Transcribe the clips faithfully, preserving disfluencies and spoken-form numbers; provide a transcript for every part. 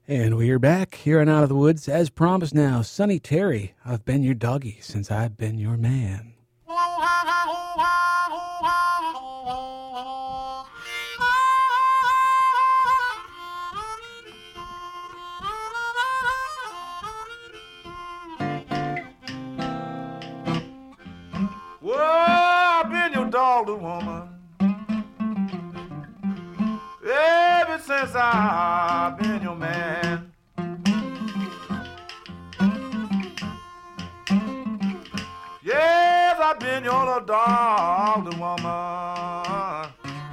And we are back here on Out of the Woods. As promised now, Sonny Terry, I've been your doggy since I've been your man. Well, I've been your dog, little woman, ever since I've been your man. Yes, I've been your little dog, little woman.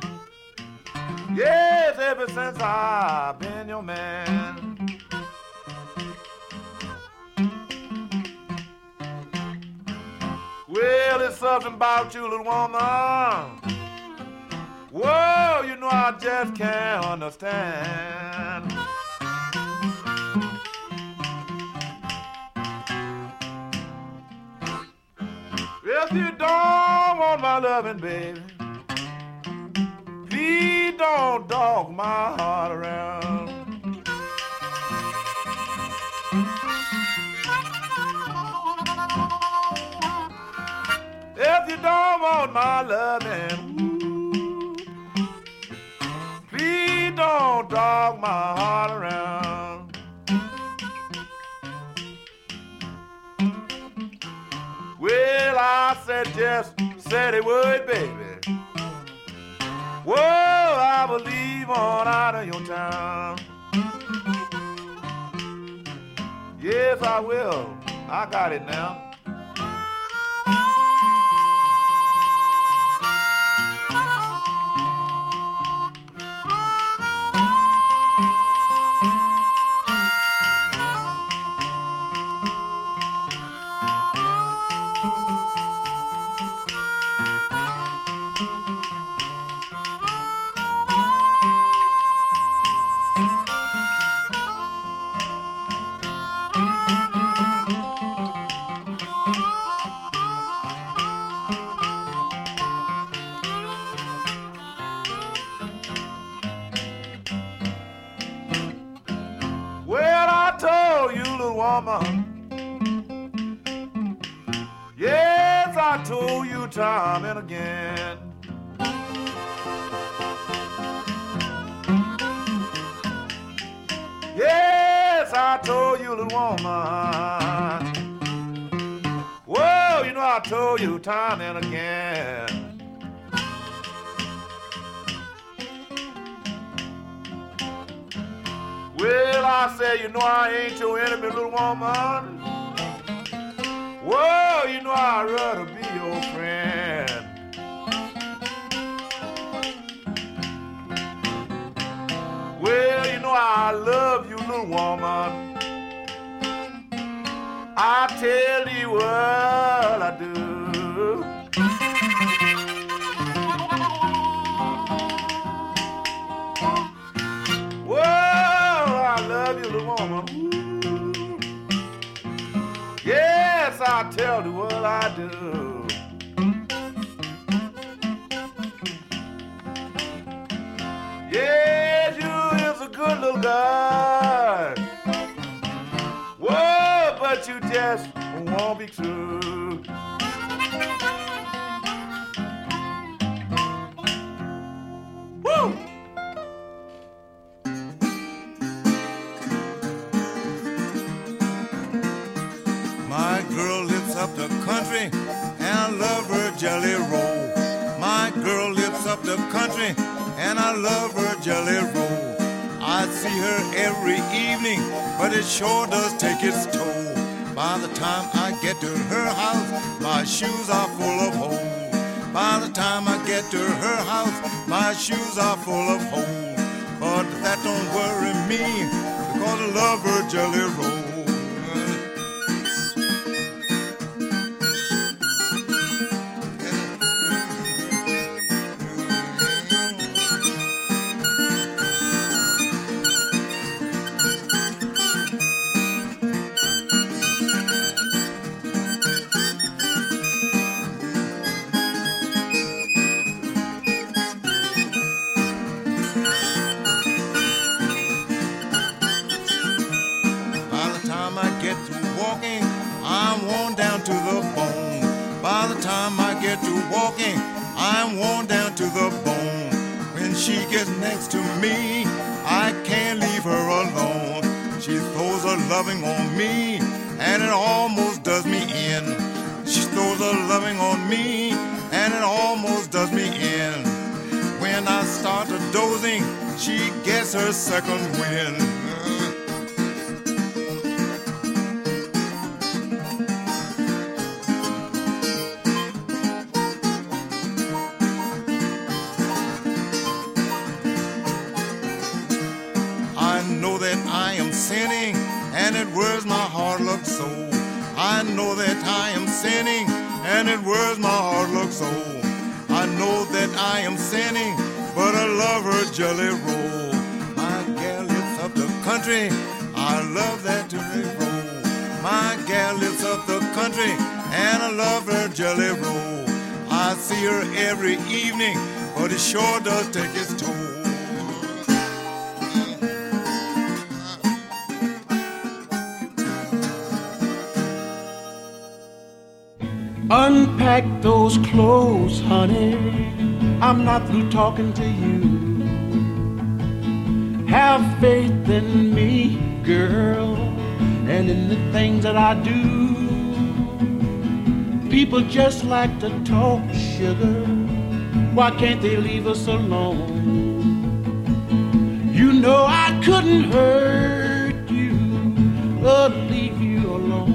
Yes, ever since I've been your man. Well, it's something about you, little woman. Whoa, you know I just can't understand. If you don't want my loving, baby, please don't dog my heart around. If you don't want my loving, please don't dog my heart around. Well, I said just said it would, baby. Whoa, I will leave on out of your town. Yes, I will. I got it now. Yes, I told you time and again. Yes, I told you, little woman. Whoa, you know I told you time and again. Well, I say, you know I ain't your enemy, little woman. Whoa, you know I'd rather be your friend. Well, you know I love you, little woman. I tell you what I do. Whoa, I love you, little woman. Yes, I tell you what I do. Yes, you is a good little guy. Whoa, but you just won't be true. Woo! My girl lives up the country and I love her jelly roll. My girl lives up the country and I love her jelly roll. I see her every evening, but it sure does take its toll. By the time I get to her house, my shoes are full of holes. By the time I get to her house, my shoes are full of holes. But that don't worry me, because I love her jelly roll. get through walking, I'm worn down to the bone. By the time I get to walking, I'm worn down to the bone. When she gets next to me, I can't leave her alone. She throws her loving on me, and it almost does me in. She throws her loving on me, and it almost does me in. When I start a dozing, she gets her second wind. I know that I am sinning, and it wears my heart look so. I know that I am sinning, and it wears my heart look so. I know that I am sinning, but I love her jelly roll. My gal lives up the country, I love that jelly roll. My gal lives up the country, and I love her jelly roll. I see her every evening, but it sure does take its toll. Unpack those clothes, honey. I'm not through talking to you. Have faith in me, girl, and in the things that I do. People just like to talk sugar. Why can't they leave us alone? You know I couldn't hurt you or leave you alone.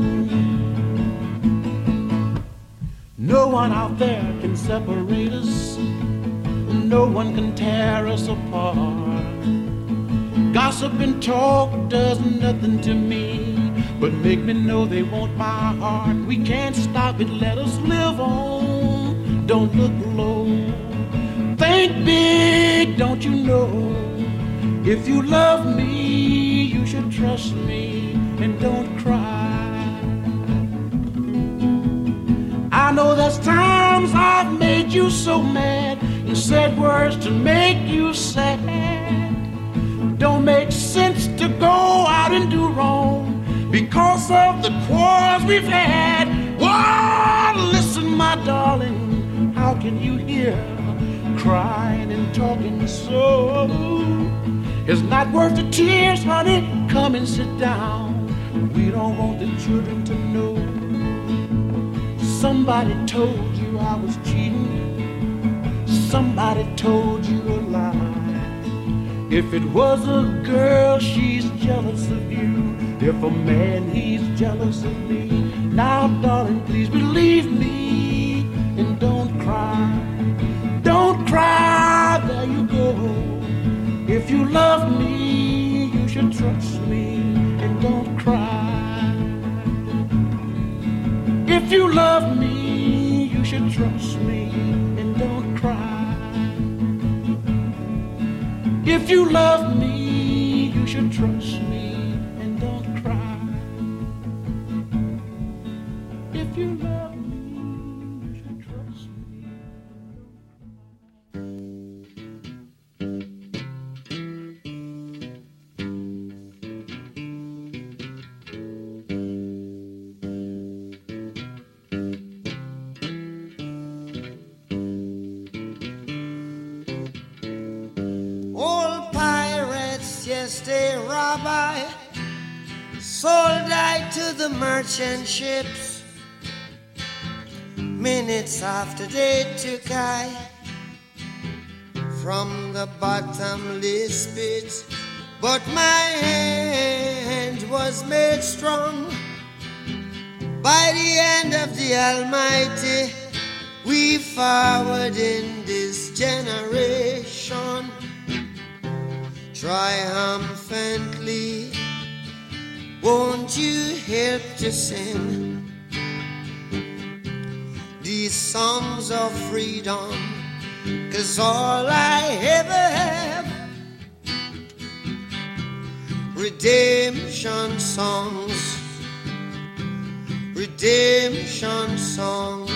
No one out there can separate us. No one can tear us apart. Gossip and talk does nothing to me but make me know they want my heart. We can't stop it, let us live on. Don't look low. Think big, don't you know? If you love me, you should trust me and don't cry. I know there's times I've made you so mad and said words to make you sad. Don't make sense to go out and do wrong because of the quarrels we've had. Whoa, listen, my darling, how can you hear crying and talking so? It's not worth the tears, honey. Come and sit down. We don't want the children to know. Somebody told you I was cheating. Somebody told you a lie. If it was a girl, she's jealous of you. If a man, he's jealous of me. Now, darling, please believe me and don't cry. Don't cry, there you go. If you love me, you should trust me and don't cry. If you love me, you should trust me and don't cry. If you love me, you should trust me and don't cry. If you love me, you should trust me. Stay rabbi, sold I to the merchant ships. Minutes after they took I from the bottomless pit, but my hand was made strong by the hand of the Almighty. We forward in this generation triumphantly. Won't you help to sing these songs of freedom? 'Cause all I ever have, redemption songs, redemption songs.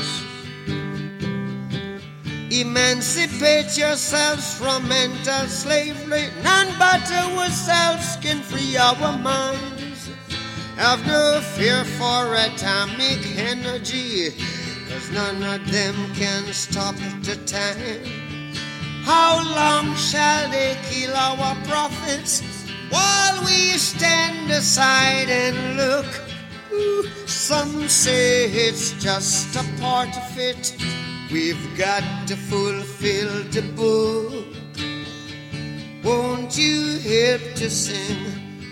Emancipate yourselves from mental slavery. None but ourselves can free our minds Have no fear for atomic energy, 'cause none of them can stop the time. How long shall they kill our prophets while we stand aside and look? Ooh, some say it's just a part of it. We've got to fulfill the book. Won't you help to sing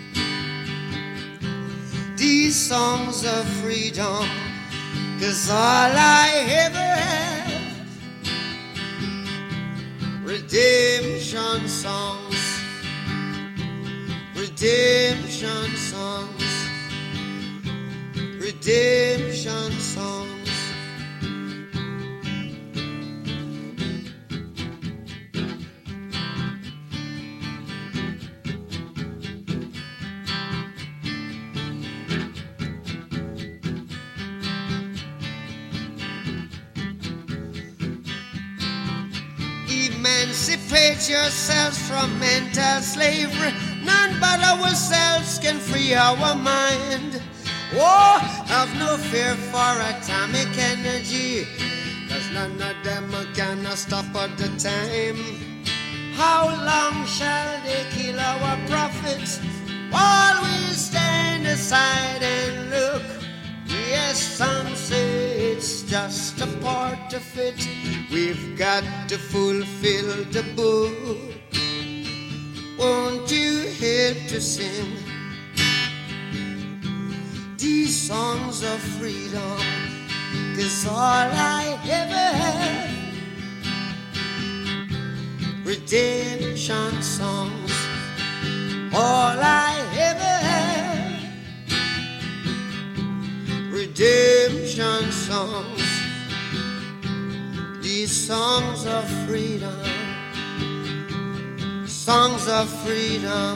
these songs of freedom? 'Cause all I ever have, redemption songs, redemption songs, redemption songs. Emancipate yourselves from mental slavery. None but ourselves can free our mind. Oh, have no fear for atomic energy, 'cause none of them are gonna stop at the time. How long shall they kill our prophets while we stand aside and look? Yes, some say it's just a part of it. We've got to fulfill the book. Won't you help to sing these songs of freedom? 'Cause all I ever had, redemption songs. All I ever had, redemption songs. These songs of freedom, songs of freedom.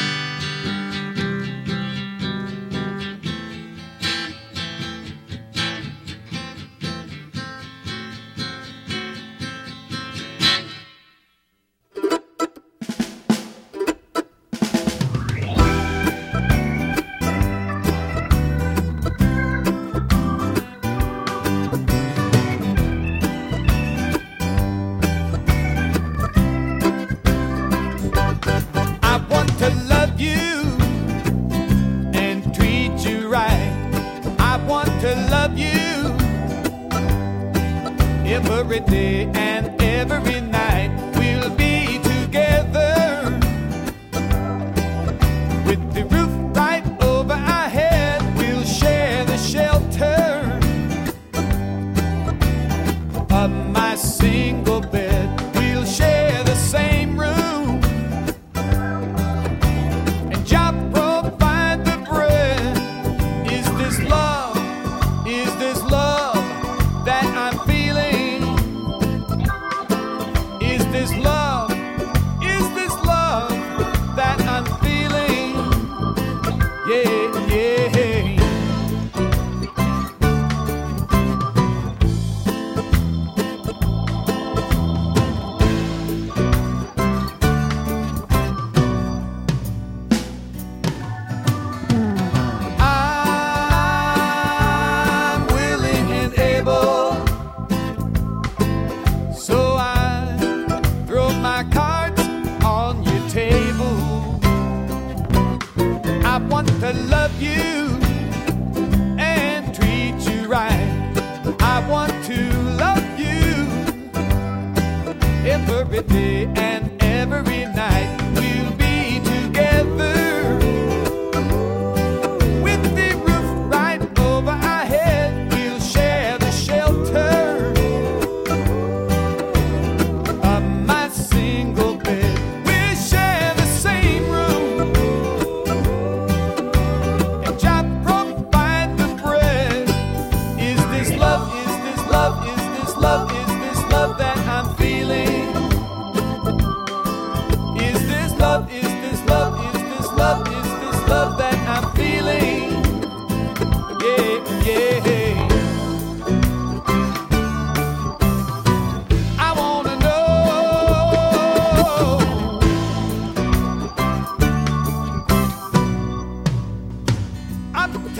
Every day and every night we'll be together, with the roof right over our head. We'll share the shelter of my single bed. We'll share the same room, and Jah provide the bread. Is this love? Is this love that I'm feeling? Is this love? Is this love that I'm feeling? Yeah, yeah. I'm willing and able, so I throw my cards on your table. I want to love you and treat you right. I want to love you every day and every night. We'll be together, with the roof right over our head. We'll share the shelter of my single bed. We'll share the same room, and Jah provide the bread. Is this love? Is this love? Is this love? Is this love that I'm feeling? Is this love? Is this love? Is this love? Is this love that I'm feeling? Yeah, yeah. I wanna know. I'm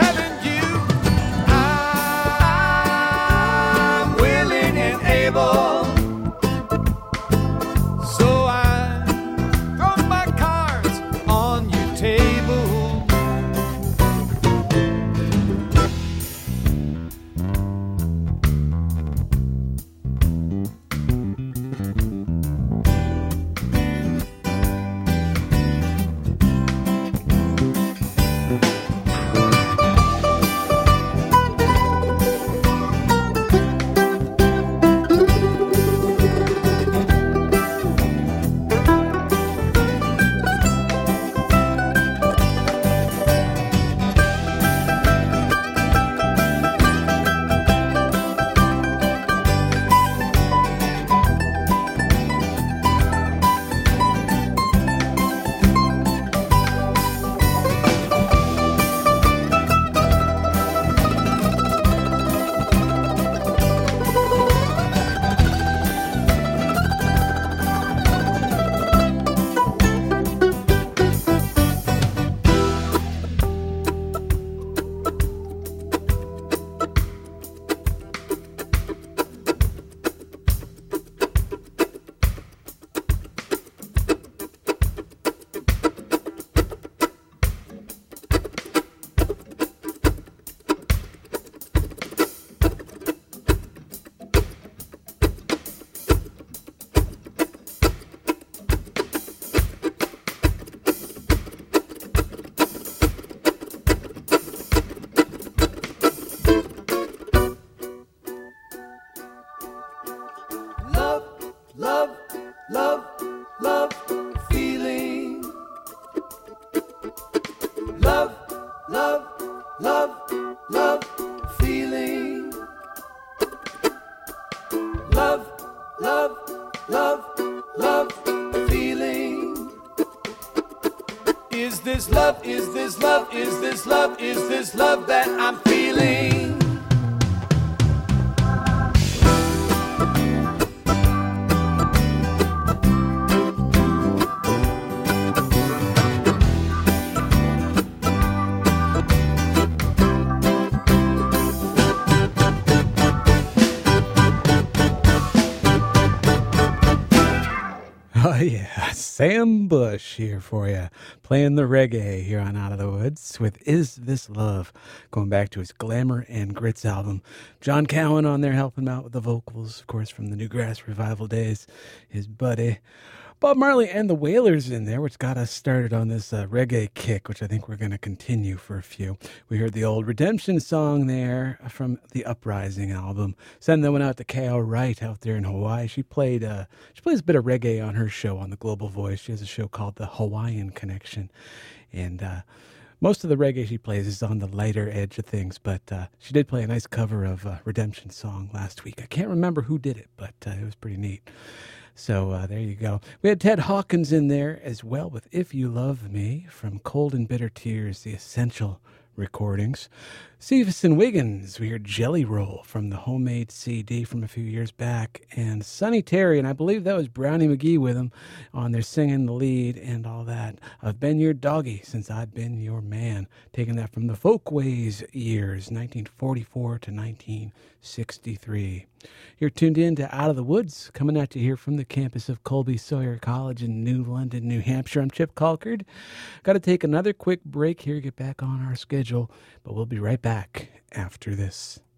love, love, love, feeling. Love, love, love, love, feeling. Is this love, is this love, is this love, is this love that I'm feeling? Oh, yeah. Sam Bush here for you, playing the reggae here on Out of the Woods with Is This Love, going back to his Glamour and Grits album. John Cowan on there helping him out with the vocals, of course, from the Newgrass Revival days, his buddy. Bob Marley and the Wailers in there, which got us started on this uh, reggae kick, which I think we're going to continue for a few. We heard the old Redemption song there from the Uprising album. Send that one out to K L Wright out there in Hawaii. She played, uh, she plays a bit of reggae on her show on the Global Voice. She has a show called The Hawaiian Connection. And uh, most of the reggae she plays is on the lighter edge of things, but uh, she did play a nice cover of uh, Redemption song last week. I can't remember who did it, but uh, it was pretty neat. So uh, there you go. We had Ted Hawkins in there as well with If You Love Me from Cold and Bitter Tears, the Essential recordings. Cephas and Wiggins, we heard Jelly Roll from the Homemade C D from a few years back. And Sonny Terry, and I believe that was Brownie McGee with him on there singing the lead and all that. I've been your doggy since I've been your man. Taking that from the Folkways years, nineteen forty-four to nineteen sixty-three. You're tuned in to Out of the Woods, coming at you here from the campus of Colby Sawyer College in New London, New Hampshire. I'm Chip Colcord. Got to take another quick break here, get back on our schedule, but we'll be right back after this.